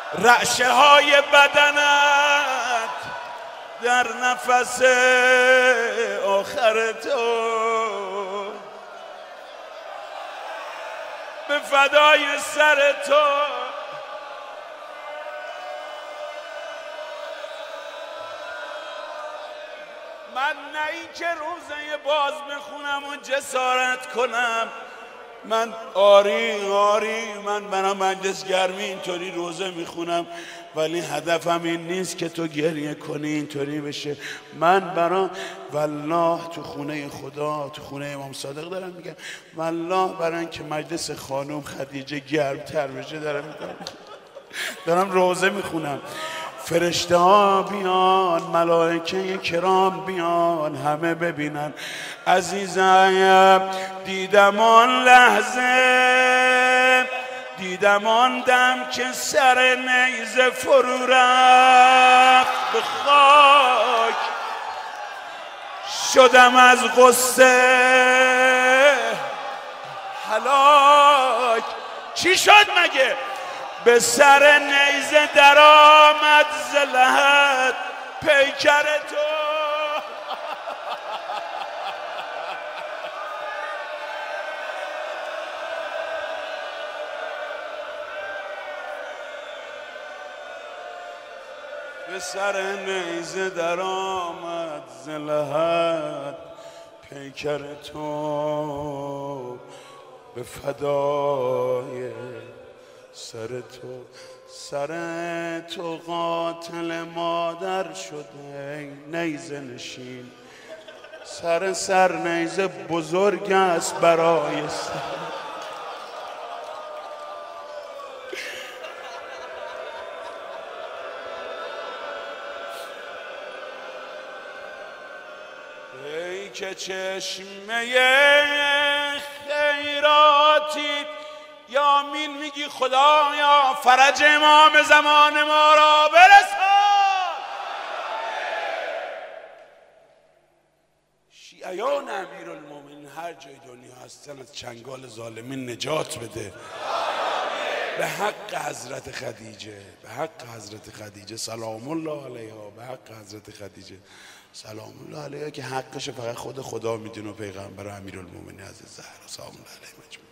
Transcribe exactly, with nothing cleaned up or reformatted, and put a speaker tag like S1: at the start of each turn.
S1: رعشه های بدنت در نفس آخر تو، به فدای سر تو. من نه این که روزه باز بخونم و جسارت کنم، من آری آری من برای مجلس گرمی اینطوری روزه میخونم، ولی هدفم این نیست که تو گریه کنی اینطوری بشه. من برای والله تو خونه خدا، تو خونه امام صادق دارم میگم، والله برای اینکه مجلس خانم خدیجه گرمتر بشه دارم میگم، دارم روزه میخونم. فرشته ها بیان، ملائکه کرام بیان، همه ببینن. عزیزم دیدم آن لحظه، دیدم آن دم که سر نیزه فرو رفت به خاک، شدم از غصه هلاک. چی شد مگه؟ به سر نیزه در آمد ز لحد پیکر تو. به سر نیزه در آمد ز لحد پیکر تو، به فدای سر تو. سر تو قاتل مادر شده نیزه نشین، سر سر نیزه بزرگ است برای سر. ای که چشمه خیراتی، یا مین میگی خدایا فرج امام زمان ما را برسان. شیعیان امیرالمومنین هر جای دنیا هستن از چنگال ظالمین نجات بده. به حق حضرت خدیجه، به حق حضرت خدیجه سلام الله علیها، به حق حضرت خدیجه سلام الله علیها که حقش فقط خود خدا میدونه و پیغمبر امیرالمومنین حضرت زهرا سلام الله علیها مجموعا.